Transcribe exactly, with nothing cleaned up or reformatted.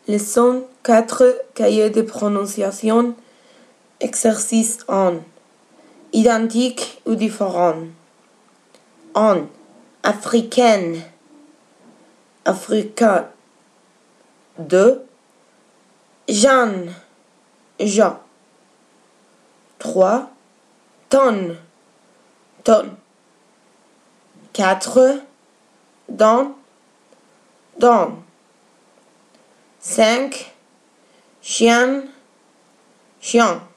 Leçon quatre, cahier de prononciation, exercice un. Identique ou différent. un. Africaine. Africain. deux. Jeanne. Jean. trois. Tonne. Tonne. quatre. Dans. Dans. cinq. Chien. Chien.